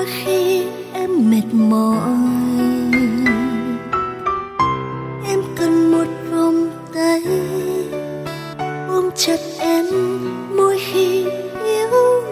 mỗi khi em mệt mỏi. Em cần một vòng tay ôm chặt em mỗi khi yếu